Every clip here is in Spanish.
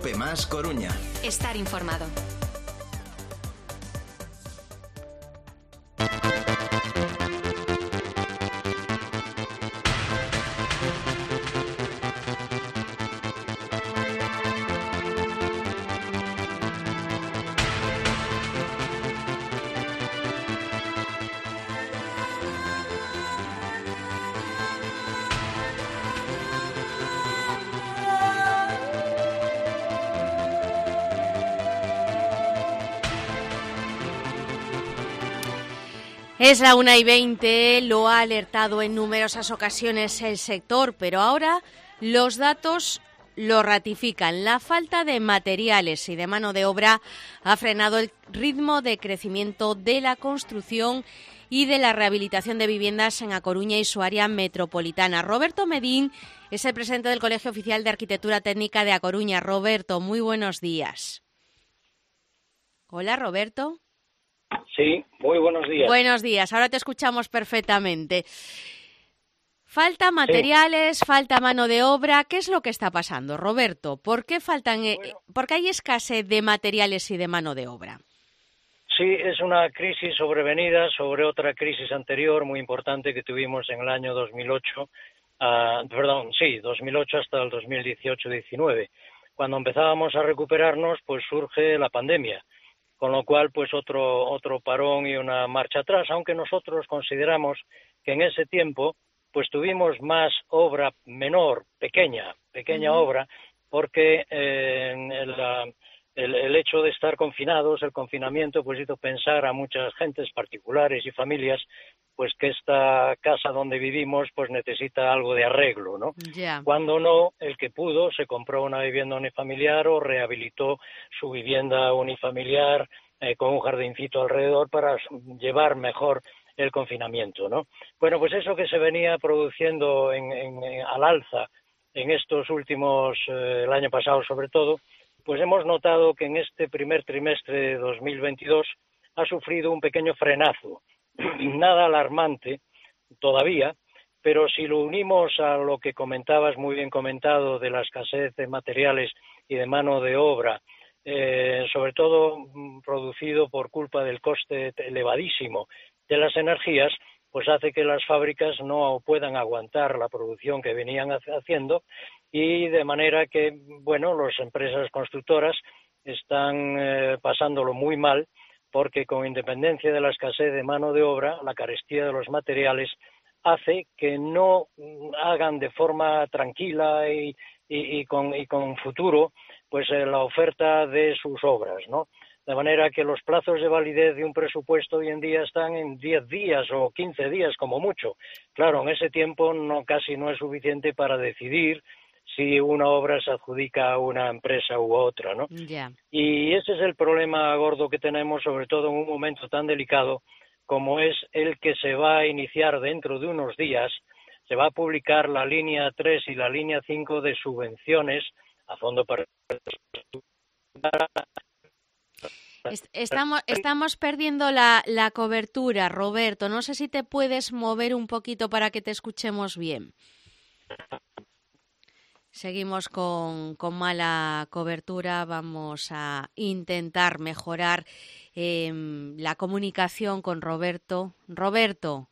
Cope Más Coruña. Estar informado. Es la 1:20, lo ha alertado en numerosas ocasiones el sector, pero ahora los datos lo ratifican. La falta de materiales y de mano de obra ha frenado el ritmo de crecimiento de la construcción y de la rehabilitación de viviendas en A Coruña y su área metropolitana. Roberto Medín es el presidente del Colegio Oficial de Arquitectura Técnica de A Coruña. Roberto, muy buenos días. Hola, Roberto. Sí, muy buenos días. Buenos días, ahora te escuchamos perfectamente. Falta materiales, falta mano de obra. ¿Qué es lo que está pasando, Roberto? ¿Por qué por qué hay escasez de materiales y de mano de obra? Sí, es una crisis sobrevenida sobre otra crisis anterior muy importante que tuvimos en el año 2008, 2008 hasta el 2018-19. Cuando empezábamos a recuperarnos, pues surge la pandemia. Con lo cual, pues otro parón y una marcha atrás, aunque nosotros consideramos que en ese tiempo pues tuvimos más obra menor, pequeña obra, porque el hecho de estar confinados, el confinamiento, pues hizo pensar a muchas gentes particulares y familias pues que esta casa donde vivimos pues necesita algo de arreglo, ¿no? Yeah. Cuando no, el que pudo se compró una vivienda unifamiliar o rehabilitó su vivienda unifamiliar con un jardincito alrededor para llevar mejor el confinamiento, ¿no? Bueno, pues eso que se venía produciendo al alza en estos últimos, el año pasado sobre todo, pues hemos notado que en este primer trimestre de 2022 ha sufrido un pequeño frenazo. Nada alarmante todavía, pero si lo unimos a lo que comentabas, muy bien comentado, de la escasez de materiales y de mano de obra, sobre todo producido por culpa del coste elevadísimo de las energías, pues hace que las fábricas no puedan aguantar la producción que venían haciendo y de manera que, bueno, las empresas constructoras están pasándolo muy mal porque con independencia de la escasez de mano de obra, la carestía de los materiales hace que no hagan de forma tranquila y con futuro pues la oferta de sus obras, ¿no? De manera que los plazos de validez de un presupuesto hoy en día están en 10 días o 15 días como mucho. Claro, en ese tiempo casi no es suficiente para decidir si una obra se adjudica a una empresa u otra, ¿no? Yeah. Y ese es el problema gordo que tenemos, sobre todo en un momento tan delicado como es el que se va a iniciar dentro de unos días. Se va a publicar la línea 3 y la línea 5 de subvenciones a fondo para... Estamos perdiendo la cobertura, Roberto. No sé si te puedes mover un poquito para que te escuchemos bien. Seguimos con mala cobertura. Vamos a intentar mejorar la comunicación con Roberto. Roberto.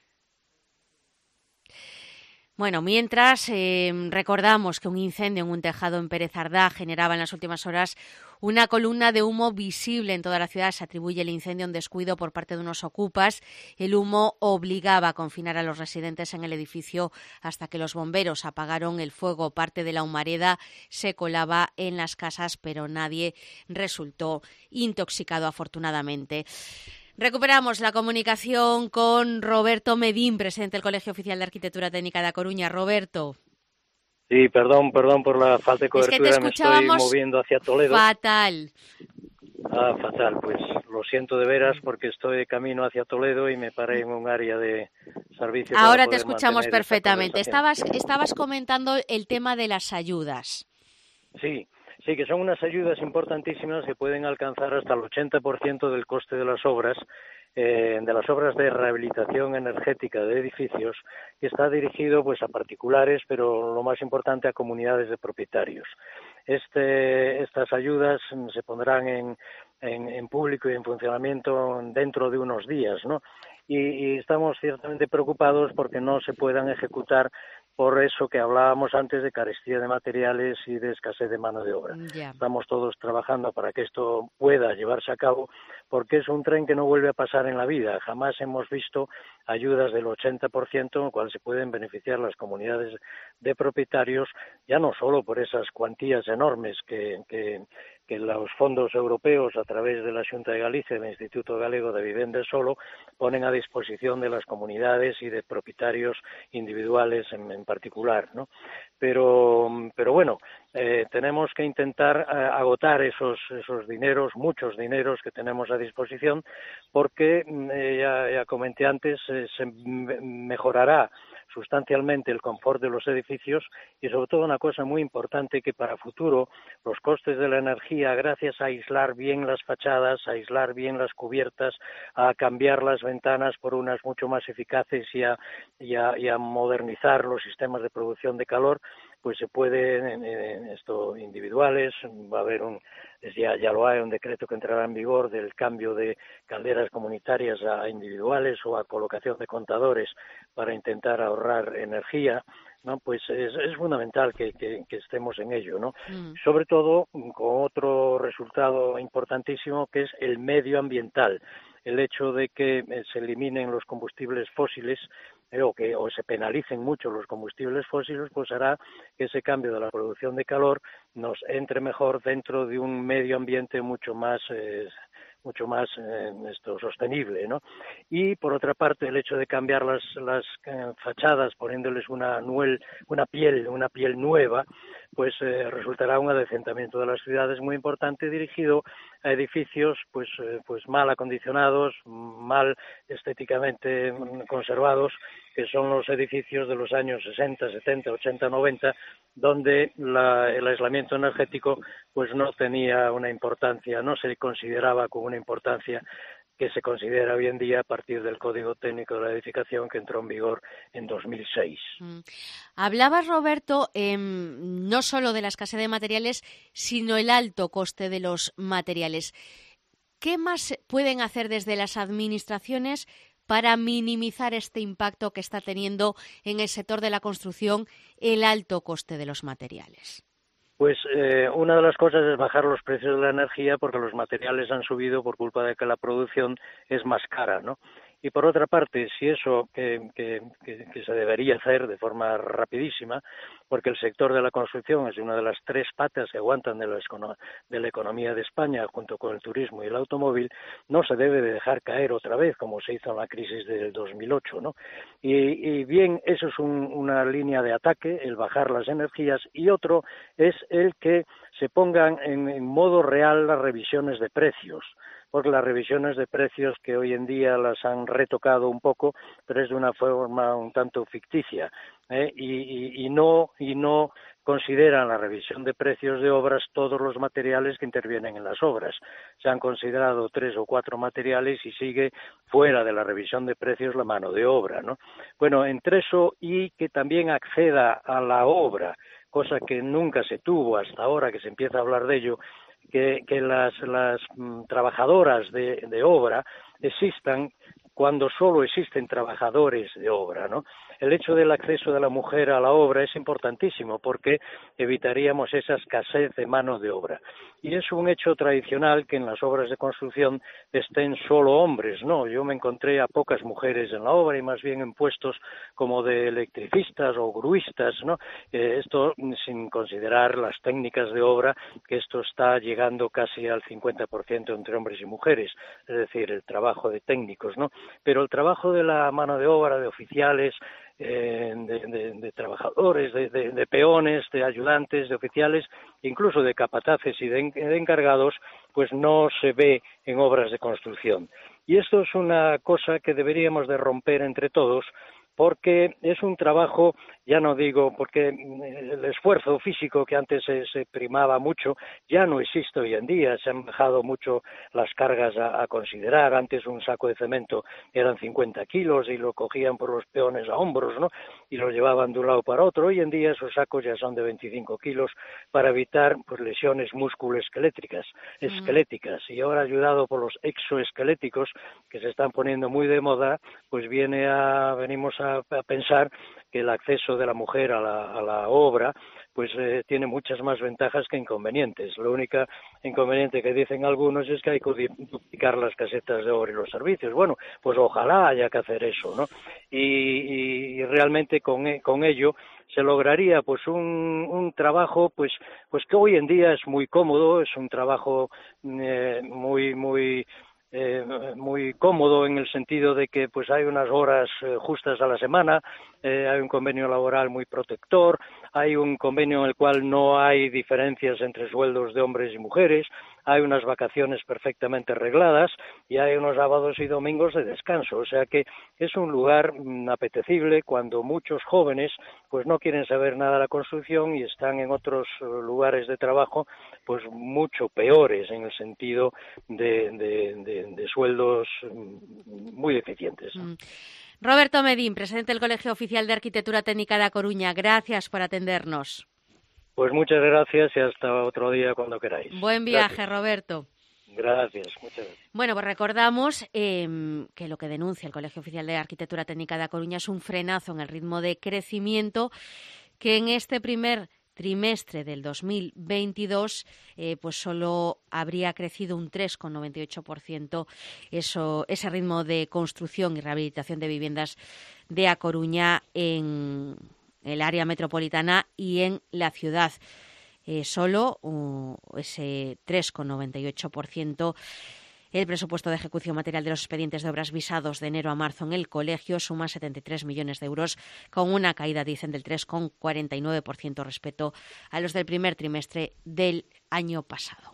Bueno, mientras recordamos que un incendio en un tejado en Pérez Ardá generaba en las últimas horas una columna de humo visible en toda la ciudad. Se atribuye el incendio a un descuido por parte de unos ocupas. El humo obligaba a confinar a los residentes en el edificio hasta que los bomberos apagaron el fuego. Parte de la humareda se colaba en las casas, pero nadie resultó intoxicado, afortunadamente. Recuperamos la comunicación con Roberto Medín, presidente del Colegio Oficial de Arquitectura Técnica de A Coruña. Roberto. Sí, perdón por la falta de cobertura, es que te escuchábamos me estoy moviendo hacia Toledo. Fatal. Fatal, pues lo siento de veras porque estoy de camino hacia Toledo y me paré en un área de servicio. Ahora te escuchamos perfectamente. Estabas comentando el tema de las ayudas. Sí, que son unas ayudas importantísimas que pueden alcanzar hasta el 80% del coste de las obras de rehabilitación energética de edificios, y está dirigido pues a particulares, pero lo más importante a comunidades de propietarios. estas ayudas se pondrán en público y en funcionamiento dentro de unos días, ¿no? Y estamos ciertamente preocupados porque no se puedan ejecutar por eso que hablábamos antes de carestía de materiales y de escasez de mano de obra. Ya. Estamos todos trabajando para que esto pueda llevarse a cabo, porque es un tren que no vuelve a pasar en la vida. Jamás hemos visto ayudas del 80%, en lo cual se pueden beneficiar las comunidades de propietarios, ya no solo por esas cuantías enormes que los fondos europeos, a través de la Xunta de Galicia y del Instituto Galego de Vivenda Solo, ponen a disposición de las comunidades y de propietarios individuales en particular, ¿no? Pero bueno, tenemos que intentar agotar esos dineros, muchos dineros que tenemos a disposición, porque ya comenté antes, se mejorará sustancialmente el confort de los edificios y sobre todo una cosa muy importante, que para futuro los costes de la energía, gracias a aislar bien las fachadas, a aislar bien las cubiertas, a cambiar las ventanas por unas mucho más eficaces y a modernizar los sistemas de producción de calor, pues se pueden esto individuales, va a haber ya lo hay, un decreto que entrará en vigor del cambio de calderas comunitarias a individuales o a colocación de contadores para intentar ahorrar energía, ¿no? Pues es fundamental que estemos en ello, ¿no? Sobre todo con otro resultado importantísimo, que es el medioambiental. El hecho de que se eliminen los combustibles fósiles o se penalicen mucho los combustibles fósiles, pues hará que ese cambio de la producción de calor nos entre mejor dentro de un medio ambiente mucho más sostenible, ¿no? Y por otra parte, el hecho de cambiar las fachadas poniéndoles una piel nueva, pues resultará un adecentamiento de las ciudades muy importante, dirigido a edificios pues mal acondicionados, mal estéticamente conservados, que son los edificios de los años 60, 70, 80, 90, donde el aislamiento energético pues no tenía una importancia, no se consideraba con una importancia que se considera hoy en día a partir del Código Técnico de la Edificación, que entró en vigor en 2006. Hablabas, Roberto, no solo de la escasez de materiales, sino el alto coste de los materiales. ¿Qué más pueden hacer desde las administraciones para minimizar este impacto que está teniendo en el sector de la construcción el alto coste de los materiales? Pues una de las cosas es bajar los precios de la energía, porque los materiales han subido por culpa de que la producción es más cara, ¿no? Y por otra parte, si eso que se debería hacer de forma rapidísima, porque el sector de la construcción es una de las tres patas que aguantan de la economía de España, junto con el turismo y el automóvil, no se debe de dejar caer otra vez, como se hizo en la crisis del 2008, ¿no? Y bien, eso es una línea de ataque, el bajar las energías, y otro es el que se pongan en modo real las revisiones de precios, porque las revisiones de precios, que hoy en día las han retocado un poco, pero es de una forma un tanto ficticia, y no consideran la revisión de precios de obras todos los materiales que intervienen en las obras. Se han considerado 3 o 4 materiales y sigue fuera de la revisión de precios la mano de obra, ¿no? Bueno, entre eso y que también acceda a la obra, cosa que nunca se tuvo hasta ahora que se empieza a hablar de ello, que las trabajadoras de obra existan cuando solo existen trabajadores de obra, ¿no? El hecho del acceso de la mujer a la obra es importantísimo, porque evitaríamos esa escasez de mano de obra. Y es un hecho tradicional que en las obras de construcción estén solo hombres, ¿no? Yo me encontré a pocas mujeres en la obra, y más bien en puestos como de electricistas o gruistas, ¿no? Esto sin considerar las técnicas de obra, que esto está llegando casi al 50% entre hombres y mujeres, es decir, el trabajo de técnicos, ¿no? Pero el trabajo de la mano de obra, de oficiales, de trabajadores, de peones, de ayudantes, de oficiales, incluso de capataces y de encargados, pues no se ve en obras de construcción. Y esto es una cosa que deberíamos de romper entre todos, porque es un trabajo ya no digo porque el esfuerzo físico que antes se primaba mucho ya no existe hoy en día, se han bajado mucho las cargas a considerar. Antes un saco de cemento eran 50 kilos y lo cogían por los peones a hombros, ¿no? Y lo llevaban de un lado para otro. Hoy en día esos sacos ya son de 25 kilos para evitar pues lesiones musculoesqueléticas, y ahora ayudado por los exoesqueléticos que se están poniendo muy de moda, pues venimos a pensar que el acceso de la mujer a la obra pues tiene muchas más ventajas que inconvenientes. Lo único inconveniente que dicen algunos es que hay que duplicar las casetas de obra y los servicios. Bueno, pues ojalá haya que hacer eso, ¿no? Y realmente con ello se lograría pues un trabajo pues que hoy en día es muy cómodo, es un trabajo muy cómodo en el sentido de que pues hay unas horas justas a la semana, hay un convenio laboral muy protector, hay un convenio en el cual no hay diferencias entre sueldos de hombres y mujeres, hay unas vacaciones perfectamente regladas y hay unos sábados y domingos de descanso, o sea que es un lugar apetecible cuando muchos jóvenes pues no quieren saber nada de la construcción y están en otros lugares de trabajo pues mucho peores en el sentido de sueldos muy deficientes, ¿no? Roberto Medín, presidente del Colegio Oficial de Arquitectura Técnica de A Coruña, gracias por atendernos. Pues muchas gracias y hasta otro día cuando queráis. Buen viaje, gracias. Roberto. Gracias, muchas gracias. Bueno, pues recordamos que lo que denuncia el Colegio Oficial de Arquitectura Técnica de A Coruña es un frenazo en el ritmo de crecimiento que en este primer trimestre del 2022 pues solo habría crecido un 3,98% ese ritmo de construcción y rehabilitación de viviendas de A Coruña en el área metropolitana y en la ciudad. Solo ese 3,98%. El presupuesto de ejecución material de los expedientes de obras visados de enero a marzo en el colegio suma 73 millones de euros, con una caída, dicen, del 3,49% respecto a los del primer trimestre del año pasado.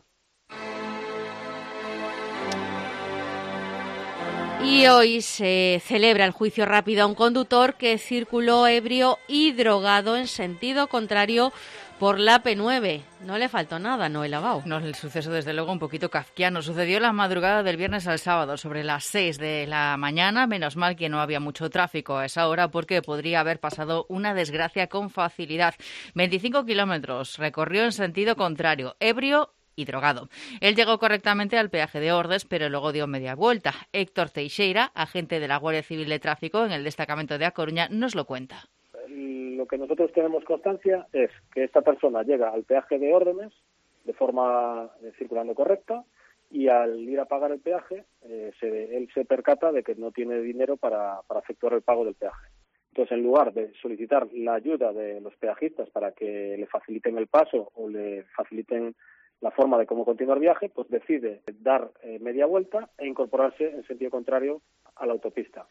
Y hoy se celebra el juicio rápido a un conductor que circuló ebrio y drogado en sentido contrario por la P9. No le faltó nada, Noel Abao. No, el suceso desde luego un poquito kafkiano. Sucedió la madrugada del viernes al sábado, sobre las 6 de la mañana. Menos mal que no había mucho tráfico a esa hora porque podría haber pasado una desgracia con facilidad. 25 kilómetros recorrió en sentido contrario, ebrio y drogado. Él llegó correctamente al peaje de Ordes, pero luego dio media vuelta. Héctor Teixeira, agente de la Guardia Civil de Tráfico en el destacamento de A Coruña, nos lo cuenta. Lo que nosotros tenemos constancia es que esta persona llega al peaje de Órdenes de forma circulando correcta y al ir a pagar el peaje él se percata de que no tiene dinero para efectuar el pago del peaje. Entonces, en lugar de solicitar la ayuda de los peajistas para que le faciliten el paso o le faciliten la forma de cómo continuar el viaje, pues decide dar media vuelta e incorporarse en sentido contrario a la autopista.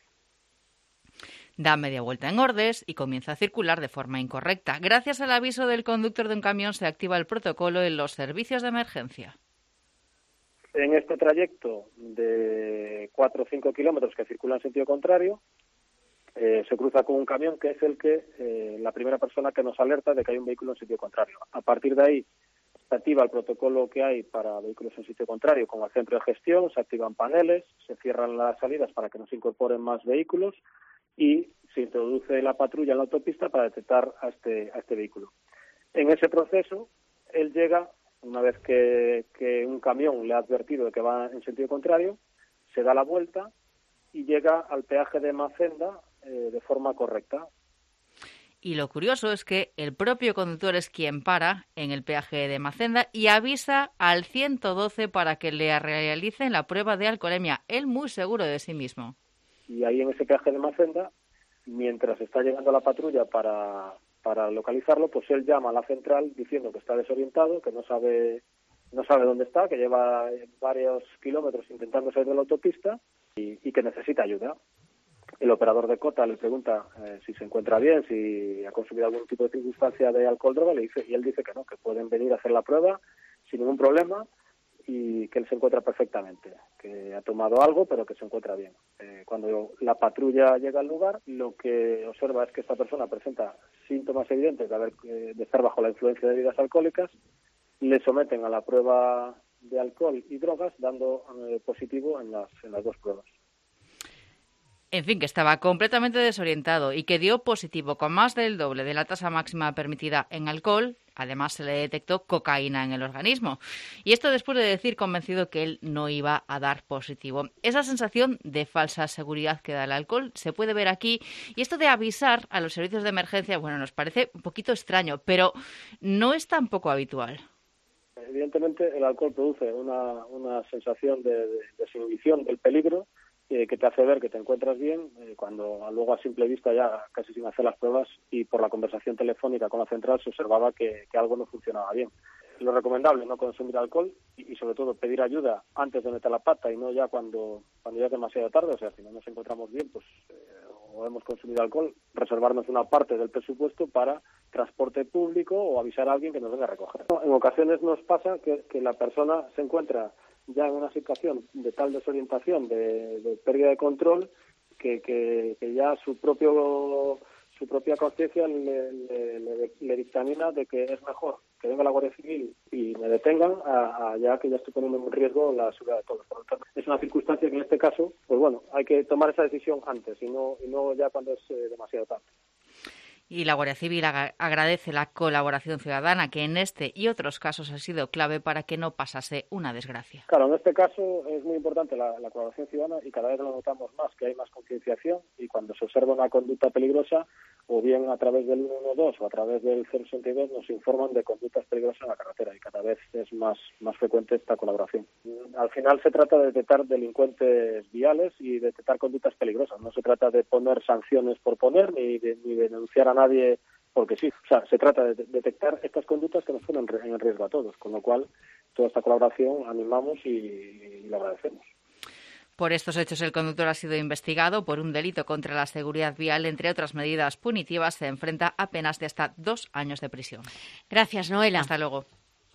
Da media vuelta en Ordes y comienza a circular de forma incorrecta. Gracias al aviso del conductor de un camión se activa el protocolo en los servicios de emergencia. En este trayecto de 4 o 5 kilómetros que circula en sentido contrario, se cruza con un camión que es la primera persona que nos alerta de que hay un vehículo en sentido contrario. A partir de ahí se activa el protocolo que hay para vehículos en sitio contrario con el centro de gestión, se activan paneles, se cierran las salidas para que no se incorporen más vehículos y se introduce la patrulla en la autopista para detectar a este vehículo. En ese proceso, él llega, una vez que un camión le ha advertido de que va en sentido contrario, se da la vuelta y llega al peaje de Macenda de forma correcta. Y lo curioso es que el propio conductor es quien para en el peaje de Macenda y avisa al 112 para que le realicen la prueba de alcoholemia. Él muy seguro de sí mismo. Y ahí en ese peaje de Macenda, mientras está llegando la patrulla para localizarlo, pues él llama a la central diciendo que está desorientado, que no sabe dónde está, que lleva varios kilómetros intentando salir de la autopista y que necesita ayuda. El operador de cota le pregunta si se encuentra bien, si ha consumido algún tipo de circunstancia de alcohol, droga, y él dice que no, que pueden venir a hacer la prueba sin ningún problema. y que él se encuentra perfectamente, que ha tomado algo pero que se encuentra bien. Cuando la patrulla llega al lugar, lo que observa es que esta persona presenta síntomas evidentes de estar bajo la influencia de bebidas alcohólicas, le someten a la prueba de alcohol y drogas dando positivo en las dos pruebas. En fin, que estaba completamente desorientado y que dio positivo con más del doble de la tasa máxima permitida en alcohol. Además, se le detectó cocaína en el organismo. Y esto después de decir convencido que él no iba a dar positivo. Esa sensación de falsa seguridad que da el alcohol se puede ver aquí. Y esto de avisar a los servicios de emergencia, bueno, nos parece un poquito extraño, pero no es tampoco habitual. Evidentemente, el alcohol produce una sensación de desinhibición del peligro, que te hace ver que te encuentras bien, cuando luego a simple vista, ya casi sin hacer las pruebas y por la conversación telefónica con la central, se observaba que algo no funcionaba bien. Lo recomendable, no consumir alcohol y sobre todo pedir ayuda antes de meter la pata y no ya cuando ya es demasiado tarde. O sea, si no nos encontramos bien, pues o hemos consumido alcohol, reservarnos una parte del presupuesto para transporte público o avisar a alguien que nos venga a recoger. En ocasiones nos pasa que la persona se encuentra ya en una situación de tal desorientación, de pérdida de control, que ya su propia conciencia le dictamina de que es mejor que venga la Guardia Civil y me detengan ya que ya estoy poniendo en riesgo la seguridad de todos. Por lo tanto, es una circunstancia que en este caso, pues bueno, hay que tomar esa decisión antes y no ya cuando es demasiado tarde. Y la Guardia Civil agradece la colaboración ciudadana, que en este y otros casos ha sido clave para que no pasase una desgracia. Claro, en este caso es muy importante la colaboración ciudadana y cada vez lo notamos más, que hay más concienciación y cuando se observa una conducta peligrosa, o bien a través del 112 o a través del 062 nos informan de conductas peligrosas en la carretera y cada vez es más frecuente esta colaboración. Al final se trata de detectar delincuentes viales y detectar conductas peligrosas. No se trata de poner sanciones por poner ni de denunciar a nadie porque sí. O sea, se trata de detectar estas conductas que nos ponen en riesgo a todos, con lo cual toda esta colaboración animamos y lo agradecemos. Por estos hechos, el conductor ha sido investigado por un delito contra la seguridad vial. Entre otras medidas punitivas, se enfrenta a penas de hasta 2 años de prisión. Gracias, Noela. Hasta luego.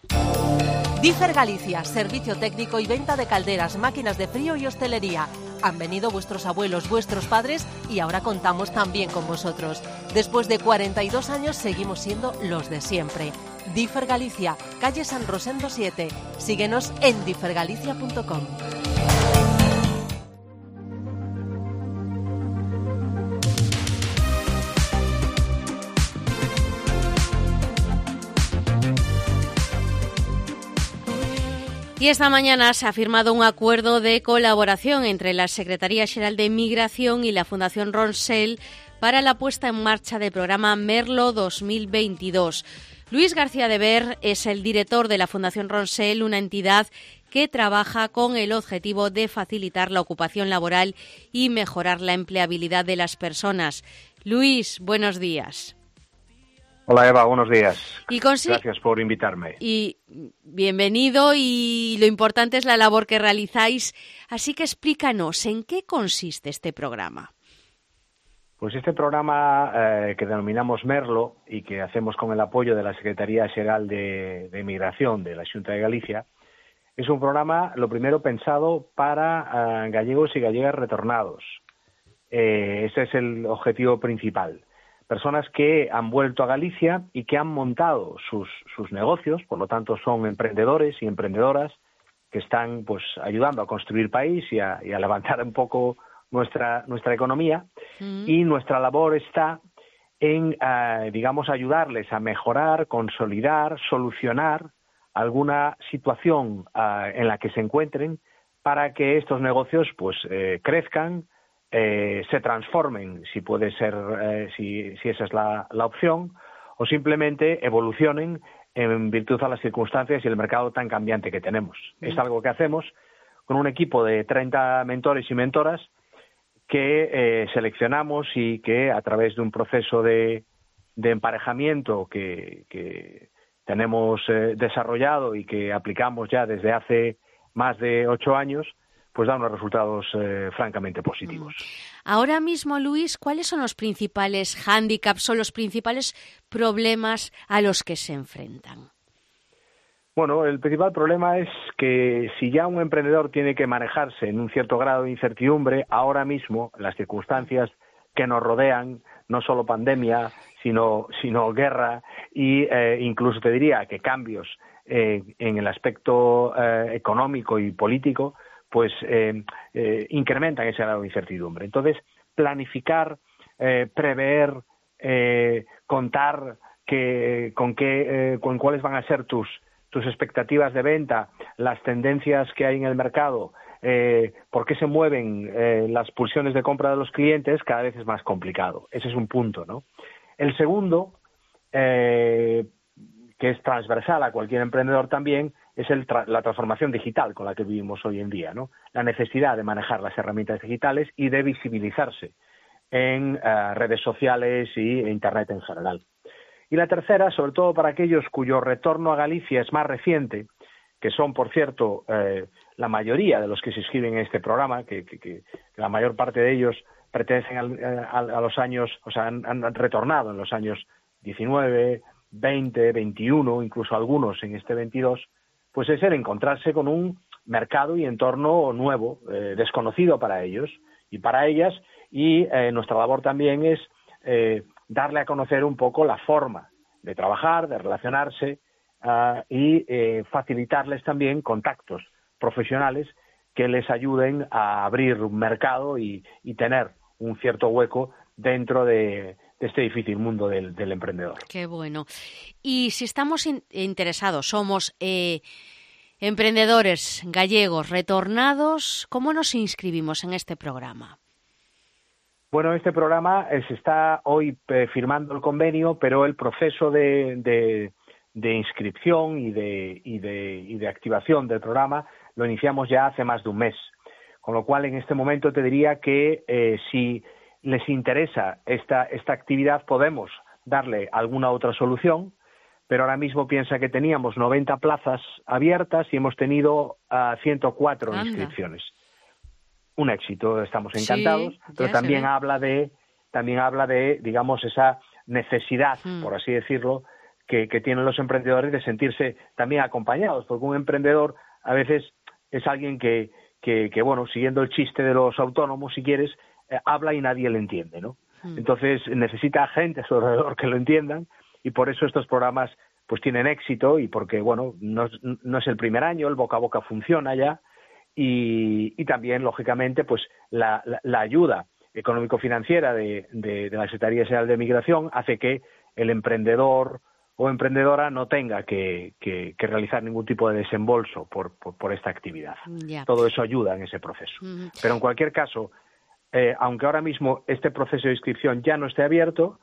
Differ Galicia, servicio técnico y venta de calderas, máquinas de frío y hostelería. Han venido vuestros abuelos, vuestros padres y ahora contamos también con vosotros. Después de 42 años seguimos siendo los de siempre. Differ Galicia, calle San Rosendo 7. Síguenos en differgalicia.com. Y esta mañana se ha firmado un acuerdo de colaboración entre la Secretaría Xeral de Migración y la Fundación Ronsell para la puesta en marcha del programa Merlo 2022. Luis García de Ver es el director de la Fundación Ronsell, una entidad que trabaja con el objetivo de facilitar la ocupación laboral y mejorar la empleabilidad de las personas. Luis, buenos días. Hola Eva, buenos días. Gracias por invitarme. Y bienvenido, y lo importante es la labor que realizáis. Así que explícanos, ¿en qué consiste este programa? Pues este programa que denominamos Merlo y que hacemos con el apoyo de la Secretaría Xeral de Migración de la Xunta de Galicia, es un programa, lo primero, pensado para gallegos y gallegas retornados. Ese es el objetivo principal. Personas que han vuelto a Galicia y que han montado sus negocios, por lo tanto son emprendedores y emprendedoras que están pues ayudando a construir país y a levantar un poco nuestra economía. Y nuestra labor está en, ayudarles a mejorar, consolidar, solucionar alguna situación en la que se encuentren para que estos negocios pues crezcan, se transformen, si puede ser, si esa es la opción, o simplemente evolucionen en virtud a las circunstancias y el mercado tan cambiante que tenemos. Es algo que hacemos con un equipo de 30 mentores y mentoras que seleccionamos y que a través de un proceso de emparejamiento que tenemos desarrollado y que aplicamos ya desde hace más de 8 años, pues da unos resultados francamente positivos. Ahora mismo, Luis, ¿cuáles son los principales hándicaps o los principales problemas a los que se enfrentan? Bueno, el principal problema es que si ya un emprendedor tiene que manejarse en un cierto grado de incertidumbre, ahora mismo las circunstancias que nos rodean, no solo pandemia, sino guerra y incluso te diría que cambios en el aspecto económico y político, pues incrementan ese grado de incertidumbre. Entonces, planificar, prever, contar con cuáles van a ser tus expectativas de venta, las tendencias que hay en el mercado, por qué se mueven las pulsiones de compra de los clientes, cada vez es más complicado. Ese es un punto, ¿no? El segundo, que es transversal a cualquier emprendedor también, es la transformación digital con la que vivimos hoy en día, ¿no? La necesidad de manejar las herramientas digitales y de visibilizarse en redes sociales y Internet en general. Y la tercera, sobre todo para aquellos cuyo retorno a Galicia es más reciente, que son, por cierto, la mayoría de los que se inscriben en este programa, que la mayor parte de ellos pertenecen a los años, o sea, han retornado en los años 19, 20, 21, incluso algunos en este 22, pues es el encontrarse con un mercado y entorno nuevo, desconocido para ellos y para ellas, y nuestra labor también es darle a conocer un poco la forma de trabajar, de relacionarse y facilitarles también contactos profesionales que les ayuden a abrir un mercado y tener un cierto hueco dentro de este difícil mundo del emprendedor. Qué bueno. Y si estamos interesados, somos emprendedores gallegos retornados, ¿cómo nos inscribimos en este programa? Bueno, este programa se está hoy firmando el convenio, pero el proceso de inscripción y de activación del programa lo iniciamos ya hace más de un mes. Con lo cual, en este momento te diría que si les interesa esta actividad, podemos darle alguna otra solución, pero ahora mismo piensa que teníamos 90 plazas abiertas y hemos tenido 104 inscripciones. Un éxito, estamos encantados, sí, pero también habla de, digamos, esa necesidad, por así decirlo, que tienen los emprendedores de sentirse también acompañados, porque un emprendedor a veces es alguien que bueno, siguiendo el chiste de los autónomos, si quieres, habla y nadie le entiende, ¿no? Entonces necesita gente a su alrededor que lo entiendan, y por eso estos programas pues tienen éxito, y porque, bueno, no es el primer año, el boca a boca funciona ya, y también, lógicamente, pues la ayuda económico-financiera de la Secretaría General de Migración hace que el emprendedor o emprendedora no tenga que realizar ningún tipo de desembolso por esta actividad. Yeah. Todo eso ayuda en ese proceso. Pero en cualquier caso, aunque ahora mismo este proceso de inscripción ya no esté abierto,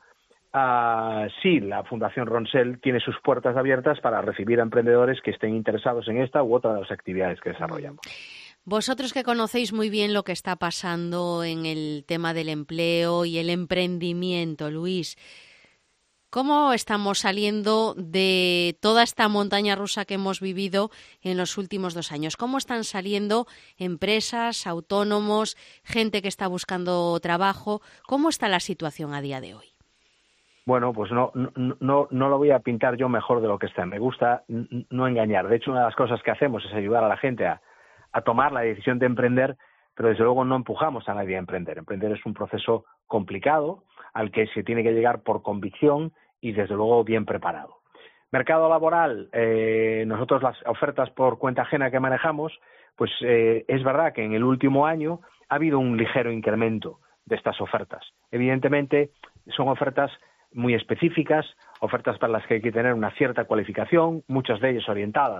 sí, la Fundación Ronsell tiene sus puertas abiertas para recibir a emprendedores que estén interesados en esta u otra de las actividades que desarrollamos. Vosotros que conocéis muy bien lo que está pasando en el tema del empleo y el emprendimiento, Luis, ¿cómo estamos saliendo de toda esta montaña rusa que hemos vivido en los últimos 2 años? ¿Cómo están saliendo empresas, autónomos, gente que está buscando trabajo? ¿Cómo está la situación a día de hoy? Bueno, pues no lo voy a pintar yo mejor de lo que está. Me gusta no engañar. De hecho, una de las cosas que hacemos es ayudar a la gente a tomar la decisión de emprender, pero desde luego no empujamos a nadie a emprender. Emprender es un proceso complicado al que se tiene que llegar por convicción y desde luego bien preparado. Mercado laboral, nosotros las ofertas por cuenta ajena que manejamos, pues es verdad que en el último año ha habido un ligero incremento de estas ofertas. Evidentemente son ofertas muy específicas, ofertas para las que hay que tener una cierta cualificación, muchas de ellas orientadas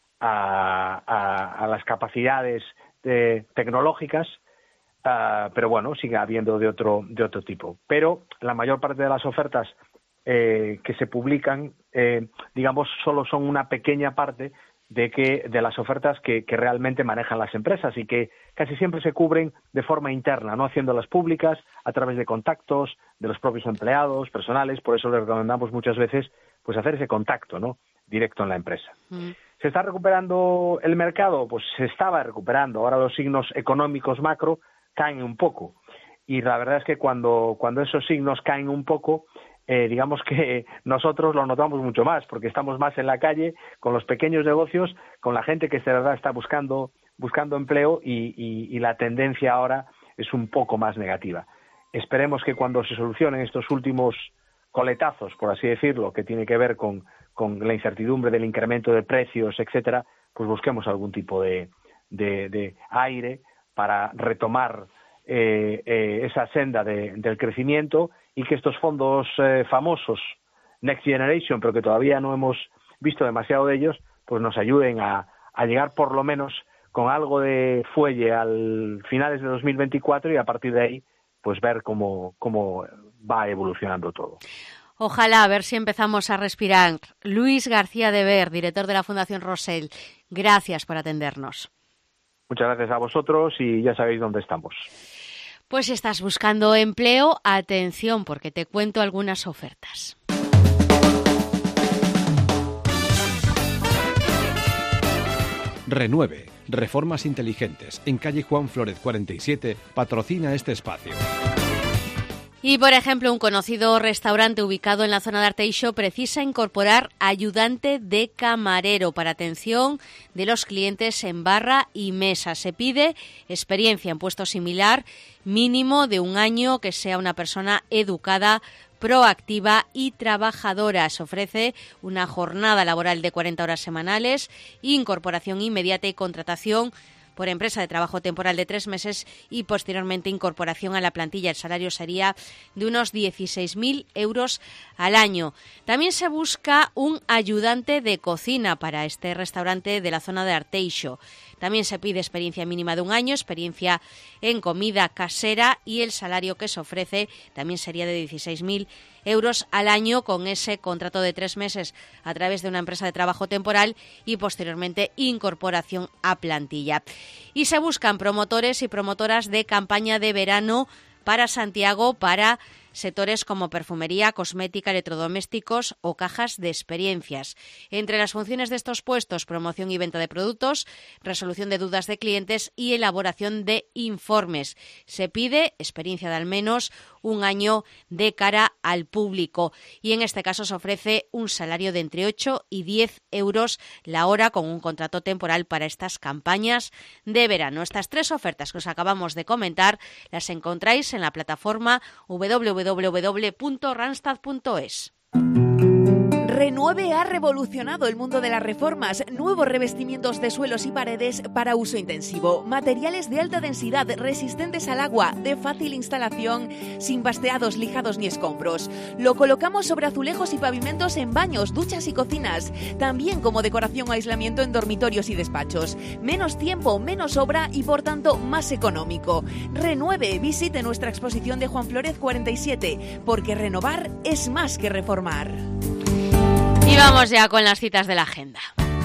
a las capacidades tecnológicas, pero bueno, sigue habiendo de otro tipo. Pero la mayor parte de las ofertas que se publican, digamos, solo son una pequeña parte de las ofertas que realmente manejan las empresas y que casi siempre se cubren de forma interna, no haciéndolas públicas a través de contactos de los propios empleados, personales. Por eso les recomendamos muchas veces pues hacer ese contacto, ¿no?, directo en la empresa. ¿Se está recuperando el mercado? Pues se estaba recuperando. Ahora los signos económicos macro caen un poco. Y la verdad es que cuando esos signos caen un poco, digamos que nosotros lo notamos mucho más, porque estamos más en la calle, con los pequeños negocios, con la gente que de verdad está buscando empleo y la tendencia ahora es un poco más negativa. Esperemos que cuando se solucionen estos últimos coletazos, por así decirlo, que tiene que ver con la incertidumbre del incremento de precios, etcétera, pues busquemos algún tipo de aire para retomar esa senda del crecimiento y que estos fondos famosos Next Generation, pero que todavía no hemos visto demasiado de ellos, pues nos ayuden a llegar por lo menos con algo de fuelle al finales de 2024 y a partir de ahí pues ver cómo va evolucionando todo. Ojalá, a ver si empezamos a respirar. Luis García de Ver, director de la Fundación Rosell, gracias por atendernos. Muchas gracias a vosotros y ya sabéis dónde estamos. Pues si estás buscando empleo, atención, porque te cuento algunas ofertas. Renueve, Reformas Inteligentes, en calle Juan Flórez 47, patrocina este espacio. Y, por ejemplo, un conocido restaurante ubicado en la zona de Arteixo precisa incorporar ayudante de camarero para atención de los clientes en barra y mesa. Se pide experiencia en puesto similar, mínimo de 1 año, que sea una persona educada, proactiva y trabajadora. Se ofrece una jornada laboral de 40 horas semanales, incorporación inmediata y contratación por empresa de trabajo temporal de 3 meses y posteriormente incorporación a la plantilla. El salario sería de unos 16.000 euros al año. También se busca un ayudante de cocina para este restaurante de la zona de Arteixo. También se pide experiencia mínima de 1 año, experiencia en comida casera y el salario que se ofrece también sería de 16.000 euros al año con ese contrato de 3 meses a través de una empresa de trabajo temporal y posteriormente incorporación a plantilla. Y se buscan promotores y promotoras de campaña de verano para Santiago para sectores como perfumería, cosmética, electrodomésticos o cajas de experiencias. Entre las funciones de estos puestos, promoción y venta de productos, resolución de dudas de clientes y elaboración de informes. Se pide experiencia de al menos 1 año de cara al público y en este caso se ofrece un salario de entre 8 y 10 euros la hora con un contrato temporal para estas campañas de verano. Estas 3 ofertas que os acabamos de comentar las encontráis en la plataforma www.randstad.es. Renueve ha revolucionado el mundo de las reformas. Nuevos revestimientos de suelos y paredes para uso intensivo. Materiales de alta densidad, resistentes al agua, de fácil instalación, sin basteados, lijados ni escombros. Lo colocamos sobre azulejos y pavimentos en baños, duchas y cocinas. También como decoración o aislamiento en dormitorios y despachos. Menos tiempo, menos obra y por tanto más económico. Renueve, visite nuestra exposición de Juan Flórez 47, porque renovar es más que reformar. Y vamos ya con las citas de la agenda.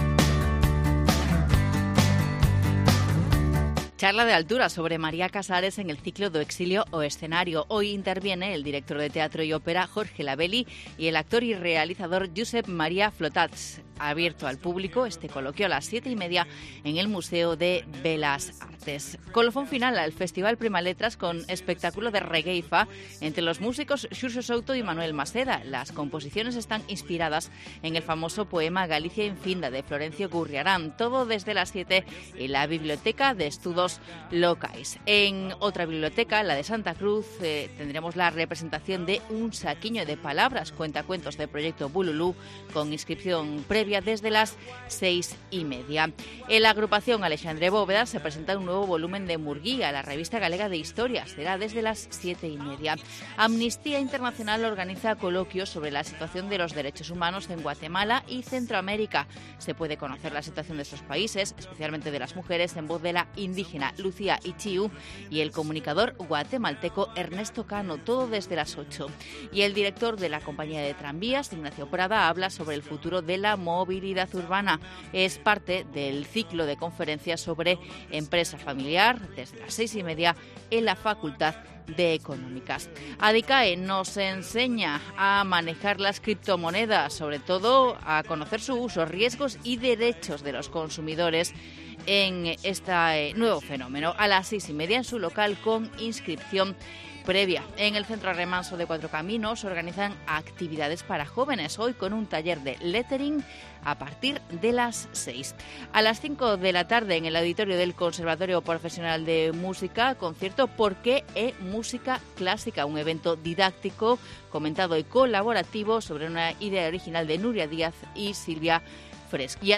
Charla de altura sobre María Casares en el ciclo Do Exilio o Escenario. Hoy interviene el director de teatro y ópera Jorge Labelli y el actor y realizador Josep María Flotats. Abierto al público este coloquio a las 7:30 en el Museo de Belas Artes. Colofón final al Festival Prima Letras con espectáculo de regueifa entre los músicos Xurxo Souto y Manuel Maceda. Las composiciones están inspiradas en el famoso poema Galicia infinda de Florencio Gurriarán. Todo desde las 7 en la Biblioteca de Estudos Locais. En otra biblioteca, la de Santa Cruz, tendremos la representación de Un saquiño de palabras, cuentacuentos de Proyecto Bululú, con inscripción previa desde las 6:30. En la agrupación Alexandre Bóveda se presenta un nuevo volumen de Murguía, la revista galega de historias. Será desde las 7:30. Amnistía Internacional organiza coloquios sobre la situación de los derechos humanos en Guatemala y Centroamérica. Se puede conocer la situación de esos países, especialmente de las mujeres, en voz de la indígena Lucía Ichiu y el comunicador guatemalteco Ernesto Cano, todo desde las 8. Y el director de la compañía de tranvías, Ignacio Prada, habla sobre el futuro de la movilidad urbana. Es parte del ciclo de conferencias sobre empresa familiar desde las 6:30 en la Facultad de Económicas. Adicae nos enseña a manejar las criptomonedas, sobre todo a conocer su uso, riesgos y derechos de los consumidores en este nuevo fenómeno. A las 6:30 en su local con inscripción previa. En el Centro Remanso de Cuatro Caminos organizan actividades para jóvenes, hoy con un taller de lettering a partir de las 6. A las 5 de la tarde en el auditorio del Conservatorio Profesional de Música, concierto ¿Por qué música clásica? Un evento didáctico, comentado y colaborativo sobre una idea original de Nuria Díaz y Silvia Fresquia.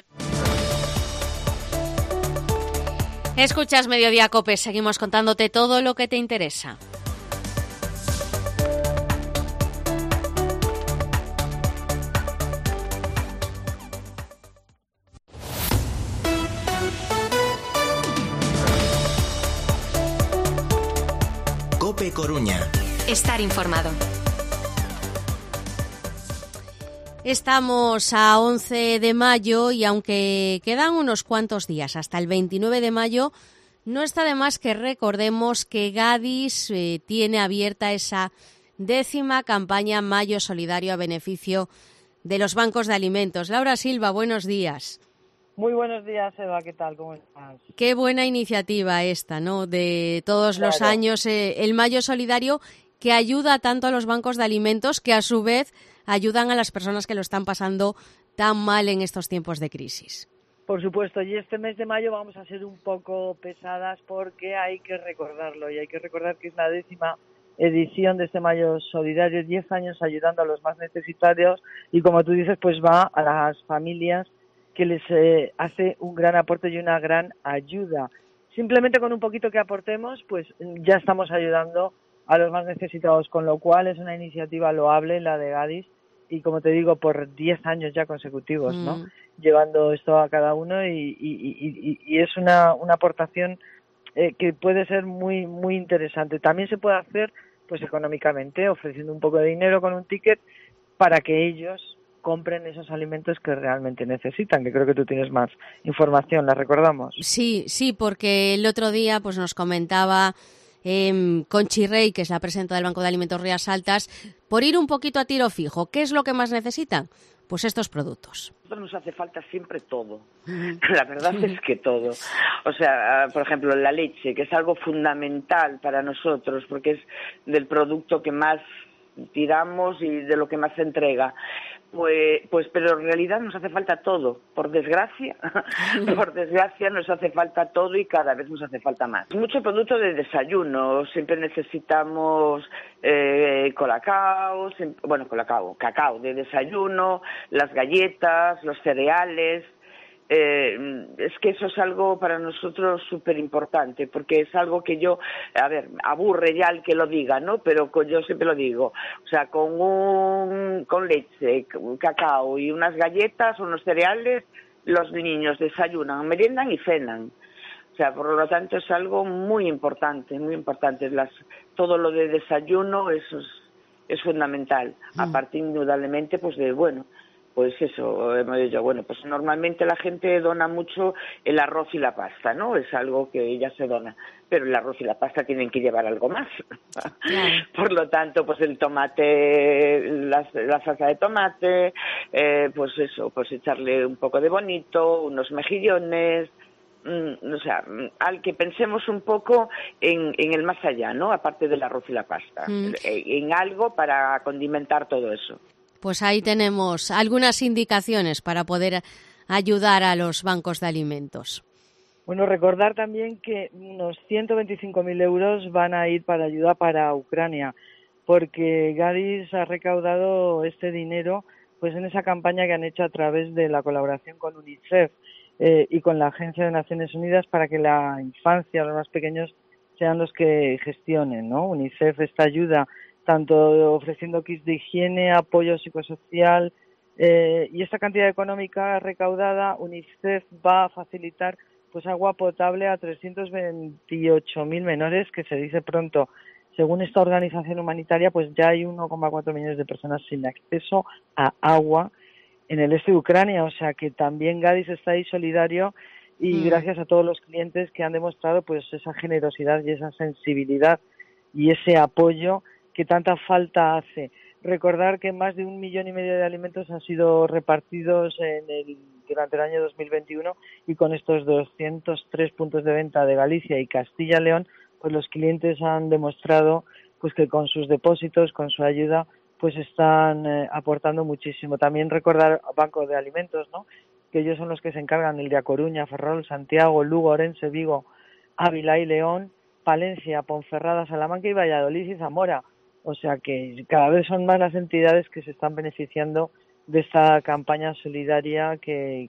Escuchas Mediodía COPE, seguimos contándote todo lo que te interesa. COPE Coruña. Estar informado. Estamos a 11 de mayo y aunque quedan unos cuantos días hasta el 29 de mayo, no está de más que recordemos que Gadis tiene abierta esa 10ª campaña Mayo Solidario a beneficio de los bancos de alimentos. Laura Silva, buenos días. Muy buenos días, Eva, ¿qué tal? ¿Cómo estás? Qué buena iniciativa esta, ¿no? De todos los años, el Mayo Solidario, que ayuda tanto a los bancos de alimentos que a su vez ayudan a las personas que lo están pasando tan mal en estos tiempos de crisis. Por supuesto, y este mes de mayo vamos a ser un poco pesadas porque hay que recordarlo, y hay que recordar que es la 10ª edición de este Mayo Solidario, 10 años ayudando a los más necesitados, y como tú dices, pues va a las familias que les hace un gran aporte y una gran ayuda. Simplemente con un poquito que aportemos, pues ya estamos ayudando a los más necesitados, con lo cual es una iniciativa loable la de Gadis, y como te digo, por 10 años ya consecutivos, ¿no? Llevando esto a cada uno y es una aportación que puede ser muy muy interesante. También se puede hacer pues económicamente, ofreciendo un poco de dinero con un ticket para que ellos compren esos alimentos que realmente necesitan, que creo que tú tienes más información, ¿la recordamos? Sí, porque el otro día pues nos comentaba Conchi Rey, que es la presidenta del Banco de Alimentos Rías Altas, por ir un poquito a tiro fijo, ¿qué es lo que más necesitan? Pues estos productos. A nosotros nos hace falta siempre todo. La verdad es que todo. O sea, por ejemplo, la leche, que es algo fundamental para nosotros, porque es del producto que más tiramos y de lo que más se entrega. Pues pero en realidad nos hace falta todo, por desgracia nos hace falta todo y cada vez nos hace falta más. Mucho producto de desayuno, siempre necesitamos cacao de desayuno, las galletas, los cereales. Es que eso es algo para nosotros súper importante, porque es algo que aburre ya el que lo diga, ¿no? Pero yo siempre lo digo, o sea, con leche, cacao y unas galletas o unos cereales, los niños desayunan, meriendan y cenan. O sea, por lo tanto es algo muy importante, muy importante. Todo lo de desayuno eso es fundamental, aparte indudablemente pues pues eso, hemos dicho, pues normalmente la gente dona mucho el arroz y la pasta, ¿no? Es algo que ya se dona, pero el arroz y la pasta tienen que llevar algo más. Por lo tanto, pues el tomate, la salsa de tomate, pues eso, pues echarle un poco de bonito, unos mejillones, o sea, al que pensemos un poco en el más allá, ¿no? Aparte del arroz y la pasta, en algo para condimentar todo eso. Pues ahí tenemos algunas indicaciones para poder ayudar a los bancos de alimentos. Bueno, recordar también que unos 125.000 euros van a ir para ayuda para Ucrania, porque Gadis ha recaudado este dinero pues en esa campaña que han hecho a través de la colaboración con UNICEF y con la Agencia de Naciones Unidas para que la infancia, los más pequeños, sean los que gestionen, ¿no? UNICEF esta ayuda tanto ofreciendo kits de higiene, apoyo psicosocial y esta cantidad económica recaudada, UNICEF va a facilitar pues agua potable a 328.000 menores, que se dice pronto. Según esta organización humanitaria, pues ya hay 1,4 millones de personas sin acceso a agua en el este de Ucrania, o sea que también Gadis está ahí solidario y gracias a todos los clientes que han demostrado pues esa generosidad y esa sensibilidad y ese apoyo que tanta falta hace. Recordar que más de 1,5 millones de alimentos han sido repartidos en el durante el año 2021, y con estos 203 puntos de venta de Galicia y Castilla y León, pues los clientes han demostrado pues que con sus depósitos, con su ayuda, pues están aportando muchísimo. También recordar Banco de Alimentos, ¿no?, que ellos son los que se encargan el de A Coruña, Ferrol, Santiago, Lugo, Orense, Vigo, Ávila y León, Palencia, Ponferrada, Salamanca y Valladolid y Zamora. O sea que cada vez son más las entidades que se están beneficiando de esta campaña solidaria que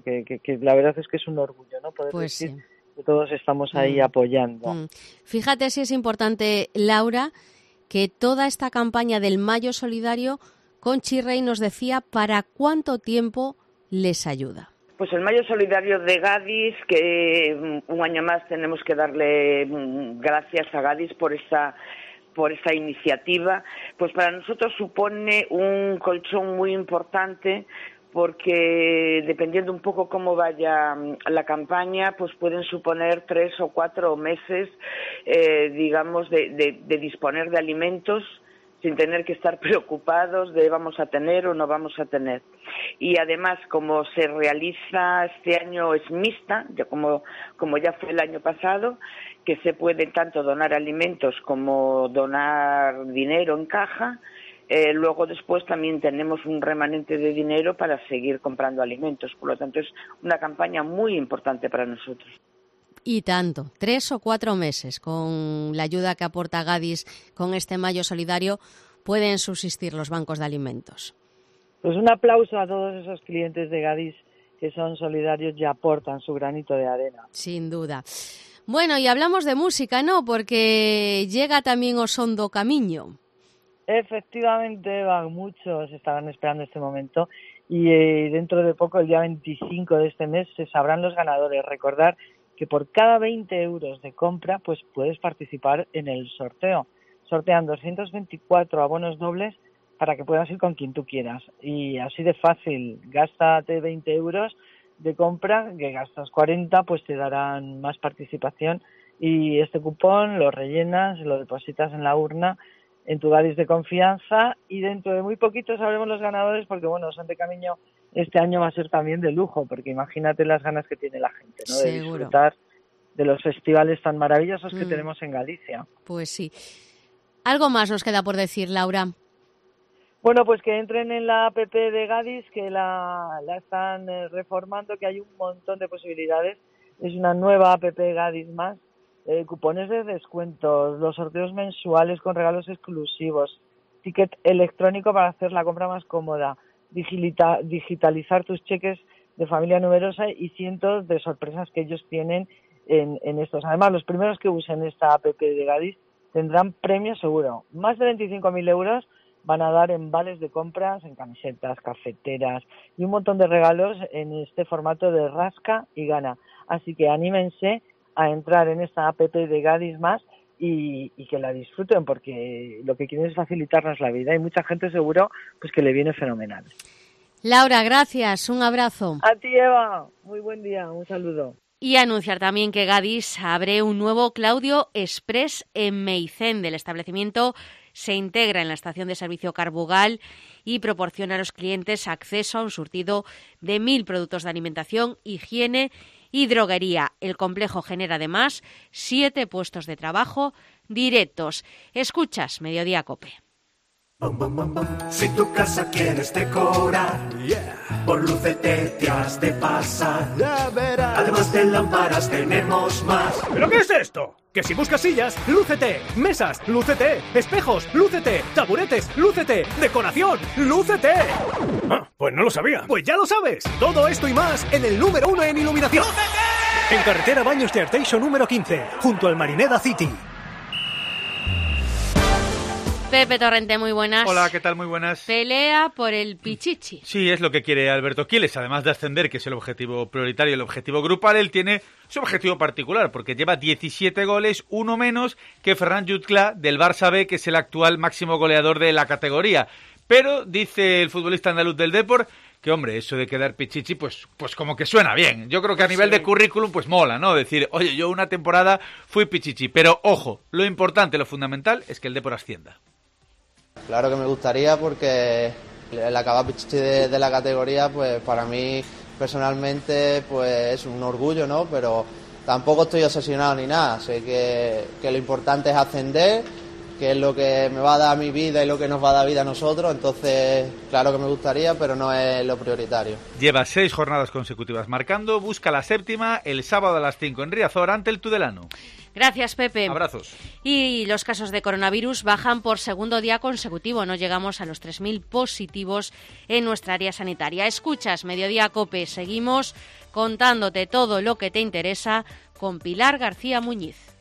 la verdad es que es un orgullo, ¿no?, poder decir que todos estamos ahí apoyando. Fíjate si es importante, Laura, que toda esta campaña del Mayo Solidario, Conchi Rey nos decía para cuánto tiempo les ayuda. Pues el Mayo Solidario de Gadis, que un año más tenemos que darle gracias a Gadis por esta iniciativa, pues para nosotros supone un colchón muy importante, porque dependiendo un poco cómo vaya la campaña, pues pueden suponer 3 o 4 meses, digamos, de disponer de alimentos sin tener que estar preocupados de vamos a tener o no vamos a tener. Y además, como se realiza este año, es mixta, como ya fue el año pasado, que se puede tanto donar alimentos como donar dinero en caja. Luego después también tenemos un remanente de dinero para seguir comprando alimentos. Por lo tanto, es una campaña muy importante para nosotros. Y tanto, 3 o 4 meses con la ayuda que aporta Gadis con este Mayo Solidario pueden subsistir los bancos de alimentos. Pues un aplauso a todos esos clientes de Gadis que son solidarios y aportan su granito de arena. Sin duda. Bueno, y hablamos de música, ¿no? Porque llega también Osondo Camiño. Efectivamente, muchos estaban esperando este momento y dentro de poco, el día 25 de este mes, se sabrán los ganadores. Recordar que por cada 20 euros de compra, pues puedes participar en el sorteo. Sortean 224 abonos dobles para que puedas ir con quien tú quieras. Y así de fácil, gástate 20 euros de compra, que gastas 40, pues te darán más participación. Y este cupón lo rellenas, lo depositas en la urna, en tu Gadis de confianza, y dentro de muy poquito sabremos los ganadores, porque bueno, Osondo Camiño este año va a ser también de lujo, porque imagínate las ganas que tiene la gente, ¿no?, de disfrutar de los festivales tan maravillosos que tenemos en Galicia. Pues sí. ¿Algo más nos queda por decir, Laura? Bueno, pues que entren en la app de Gadis, que la están reformando, que hay un montón de posibilidades. Es una nueva app Gadis más, cupones de descuentos, los sorteos mensuales con regalos exclusivos, ticket electrónico para hacer la compra más cómoda, digitalizar tus cheques de familia numerosa y cientos de sorpresas que ellos tienen en estos. Además, los primeros que usen esta app de Gadis tendrán premio seguro. Más de 25.000 euros van a dar en vales de compras, en camisetas, cafeteras y un montón de regalos en este formato de rasca y gana. Así que anímense a entrar en esta app de Gadis más y que la disfruten, porque lo que quieren es facilitarnos la vida y mucha gente seguro pues que le viene fenomenal. Laura, gracias, un abrazo. A ti, Eva, muy buen día, un saludo. Y anunciar también que Gadis abre un nuevo Claudio Express en Meicén. El establecimiento se integra en la estación de servicio Carbugal y proporciona a los clientes acceso a un surtido de 1.000 productos de alimentación, higiene y droguería. El complejo genera además 7 puestos de trabajo directos. Escuchas Mediodía Cope. Si tu casa quieres decorar, por Lucete te has de pasar. Ya verás. Además de lámparas tenemos más. ¿Pero qué es esto? Que si buscas sillas, lúcete. Mesas, lúcete. Espejos, lúcete. Taburetes, lúcete. Decoración, lúcete. Ah, pues no lo sabía. Pues ya lo sabes. Todo esto y más en el número 1 en iluminación. ¡Lúcete! En carretera Baños de Arteixo número 15, junto al Marineda City. Pepe Torrente, muy buenas. Hola, ¿qué tal? Muy buenas. Pelea por el Pichichi. Sí, es lo que quiere Alberto Quiles. Además de ascender, que es el objetivo prioritario, el objetivo grupal, él tiene su objetivo particular, porque lleva 17 goles, uno menos que Ferran Jutgla del Barça B, que es el actual máximo goleador de la categoría. Pero, dice el futbolista andaluz del Depor, que hombre, eso de quedar Pichichi, pues como que suena bien. Yo creo que a nivel de currículum, pues mola, ¿no? Decir, oye, yo una temporada fui Pichichi. Pero, ojo, lo importante, lo fundamental, es que el Depor ascienda. Claro que me gustaría, porque el acabar Pichichi de la categoría, pues para mí personalmente pues es un orgullo, ¿no? Pero tampoco estoy obsesionado ni nada. Sé que lo importante es ascender, que es lo que me va a dar mi vida y lo que nos va a dar vida a nosotros. Entonces, claro que me gustaría, pero no es lo prioritario. Lleva 6 jornadas consecutivas marcando, busca la 7ª el sábado a las 5 en Riazor ante el Tudelano. Gracias, Pepe. Abrazos. Y los casos de coronavirus bajan por segundo día consecutivo. No llegamos a los 3.000 positivos en nuestra área sanitaria. Escuchas Mediodía COPE. Seguimos contándote todo lo que te interesa con Pilar García Muñiz.